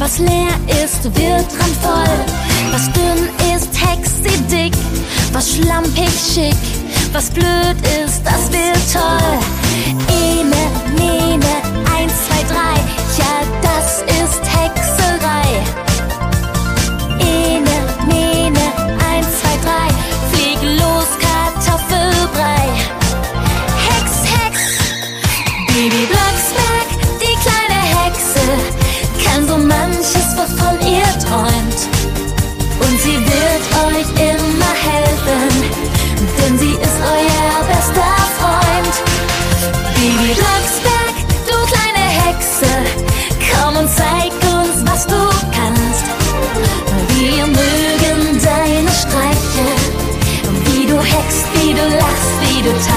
Was leer ist, wird randvoll. Was dünn ist, hext sie dick. Was schlampig schick, was blöd ist, das wird toll. Ene, mene, 1, 2, 3, ja, das ist Hexerei. Ene, mene, 1, 2, 3, flieg los, Kartoffelbrei. Hex, Hex, Bibi Blocksberg, die kleine Hexe, kann so manches, wovon ihr träumt. Und sie wird euch immer helfen, denn sie ist euer bester Freund. Bibi Blocksberg, du kleine Hexe, komm und zeig uns, was du kannst. Wir mögen deine Streiche, wie du hext, wie du lachst, wie du tanzt.